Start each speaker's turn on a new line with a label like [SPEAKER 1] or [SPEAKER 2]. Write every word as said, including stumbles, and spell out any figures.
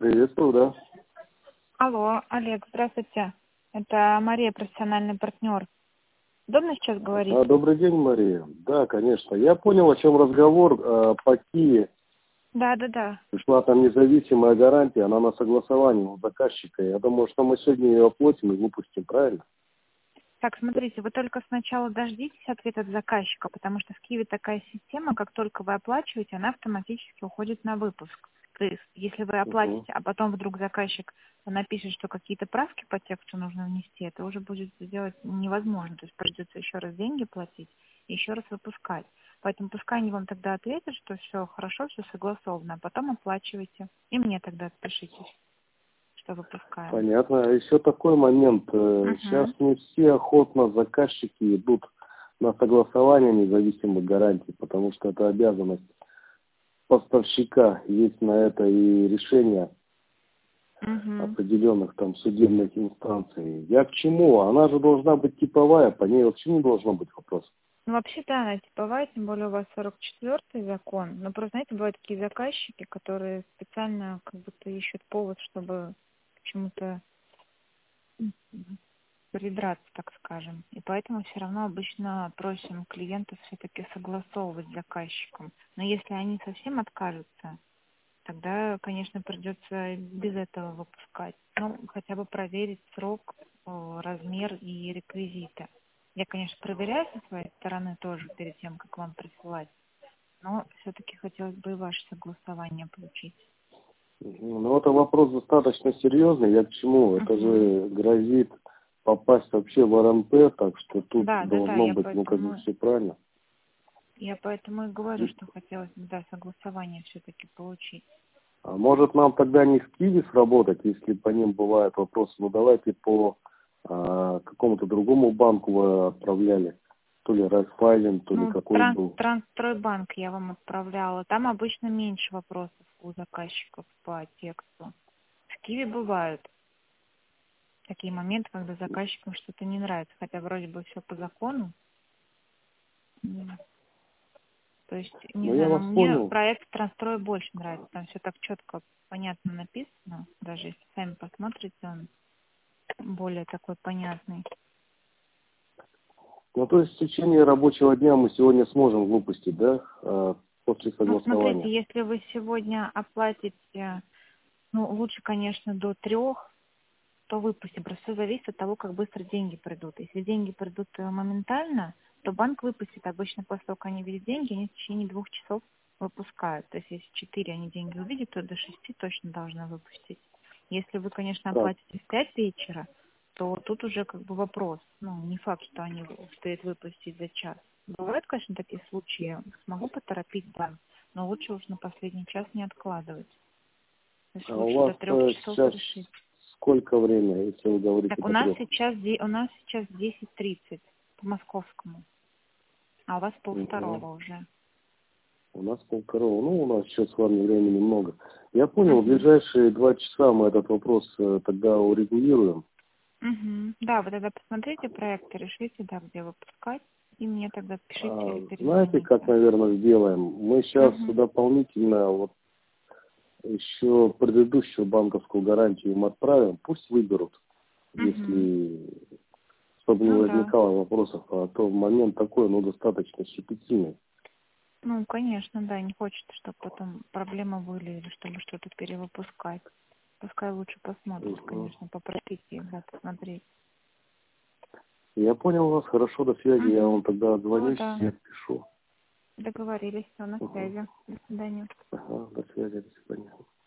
[SPEAKER 1] Приветствую, да.
[SPEAKER 2] Алло, Олег, здравствуйте. Это Мария, профессиональный партнер. Удобно сейчас говорить?
[SPEAKER 1] А, добрый день, Мария. Да, конечно. Я понял, о чем разговор. А, по Киеве
[SPEAKER 2] Да, да, да.
[SPEAKER 1] пришла там независимая гарантия, она на согласовании у заказчика. Я думаю, что мы сегодня ее оплатим и выпустим, правильно?
[SPEAKER 2] Так, смотрите, вы только сначала дождитесь ответа от заказчика, потому что в Киеве такая система, как только вы оплачиваете, она автоматически уходит на выпуск. То есть, если вы
[SPEAKER 1] Угу.
[SPEAKER 2] оплатите, а потом вдруг заказчик напишет, что какие-то правки по тексту нужно внести, это уже будет сделать невозможно. То есть придется еще раз деньги платить и еще раз выпускать. Поэтому пускай они вам тогда ответят, что все хорошо, все согласовано, а потом оплачивайте. И мне тогда отпишитесь, что выпускаем.
[SPEAKER 1] Понятно. А еще такой момент. Э, Сейчас
[SPEAKER 2] Угу.
[SPEAKER 1] не все охотно заказчики идут на согласование независимых гарантий, потому что это обязанность поставщика. Есть на это и решение
[SPEAKER 2] Угу.
[SPEAKER 1] определенных там судебных инстанций. Я к чему? Она же должна быть типовая, по ней вообще не должно быть вопросов.
[SPEAKER 2] Ну, вообще, да, она типовая, тем более у вас сорок четвёртый закон. Но просто, знаете, бывают такие заказчики, которые специально как будто ищут повод, чтобы к чему-то м, придраться, так скажем. И поэтому все равно обычно просим клиентов все-таки согласовывать с заказчиком. Но если они совсем откажутся, тогда, конечно, придется без этого выпускать. Ну, хотя бы проверить срок, э, размер и реквизиты. Я, конечно, проверяю со своей стороны тоже перед тем, как вам присылать, но все-таки хотелось бы и ваше согласование получить.
[SPEAKER 1] Ну, это вопрос достаточно серьезный. Я к чему? Это
[SPEAKER 2] Угу.
[SPEAKER 1] же грозит попасть вообще в эр эн пэ, так что тут
[SPEAKER 2] Да, да, да,
[SPEAKER 1] должно
[SPEAKER 2] я
[SPEAKER 1] быть, ну, как бы
[SPEAKER 2] поэтому,
[SPEAKER 1] все правильно.
[SPEAKER 2] я поэтому и говорю, что хотелось бы, да, согласование все-таки получить.
[SPEAKER 1] А может нам тогда не в Киеве сработать, если по ним бывают вопросы? Ну, давайте по а, какому-то другому банку вы отправляли. То ли Райффайзен, то ли
[SPEAKER 2] Ну,
[SPEAKER 1] какой
[SPEAKER 2] транс,
[SPEAKER 1] был.
[SPEAKER 2] Трансстройбанк я вам отправляла. Там обычно меньше вопросов у заказчиков по тексту. В Киеве бывают такие моменты, когда заказчикам что-то не нравится, хотя вроде бы все по закону. М. То есть, не
[SPEAKER 1] Ну, я
[SPEAKER 2] знаю, но
[SPEAKER 1] вас
[SPEAKER 2] мне
[SPEAKER 1] понял.
[SPEAKER 2] проект Трансстрой больше нравится. Там все так четко, понятно написано. Даже если сами посмотрите, он более такой понятный.
[SPEAKER 1] Ну, то есть в течение рабочего дня мы сегодня сможем выпустить, да, а, после
[SPEAKER 2] Ну, смотрите,
[SPEAKER 1] согласования.
[SPEAKER 2] если вы сегодня оплатите, ну, лучше, конечно, до трех, то выпустим. Просто все зависит от того, как быстро деньги придут. Если деньги придут э, моментально, то банк выпустит. Обычно после того, как они видят деньги, они в течение двух часов выпускают. То есть если в четыре они деньги увидят, то до шести точно должны выпустить. Если вы, конечно,
[SPEAKER 1] Так,
[SPEAKER 2] оплатите в пять вечера, то тут уже как бы вопрос. Ну, не факт, что они успеют выпустить за час. Бывают, конечно, такие случаи. Я смогу поторопить банк, но лучше уж на последний час не откладывать. То есть
[SPEAKER 1] а у
[SPEAKER 2] лучше
[SPEAKER 1] вас
[SPEAKER 2] до трех
[SPEAKER 1] э,
[SPEAKER 2] часов
[SPEAKER 1] сейчас
[SPEAKER 2] решить.
[SPEAKER 1] сколько время, если вы говорите
[SPEAKER 2] Так у
[SPEAKER 1] до
[SPEAKER 2] нас
[SPEAKER 1] трех?
[SPEAKER 2] сейчас де- у нас сейчас десять тридцать по московскому, а у вас
[SPEAKER 1] Угу.
[SPEAKER 2] полвторого уже.
[SPEAKER 1] У нас полвторого. Ну, у нас еще с вами времени много. Я понял, в
[SPEAKER 2] Угу.
[SPEAKER 1] ближайшие два часа мы этот вопрос э, тогда урегулируем.
[SPEAKER 2] Угу. Да, вы тогда посмотрите проект и решите, да, где выпускать, и мне тогда пишите или
[SPEAKER 1] А, знаете, как,
[SPEAKER 2] перезвоните.
[SPEAKER 1] наверное, сделаем? Мы сейчас
[SPEAKER 2] Угу.
[SPEAKER 1] дополнительно вот еще предыдущую банковскую гарантию им отправим. Пусть выберут,
[SPEAKER 2] Угу.
[SPEAKER 1] если чтобы не
[SPEAKER 2] Ну да.
[SPEAKER 1] возникало вопросов, а то момент такой, ну, достаточно щепетильный.
[SPEAKER 2] Ну, конечно, да, не хочется, чтобы потом проблемы были или чтобы что-то перевыпускать. Пускай лучше посмотрят,
[SPEAKER 1] Мгм.
[SPEAKER 2] конечно, попросите их, да, посмотреть.
[SPEAKER 1] Я понял вас, хорошо, до связи. Я
[SPEAKER 2] Угу.
[SPEAKER 1] вам тогда
[SPEAKER 2] Все,
[SPEAKER 1] отзвонюсь
[SPEAKER 2] да.
[SPEAKER 1] и отпишу.
[SPEAKER 2] Договорились, все, на
[SPEAKER 1] Мгм.
[SPEAKER 2] связи. До свидания.
[SPEAKER 1] Ага, до связи, до свидания.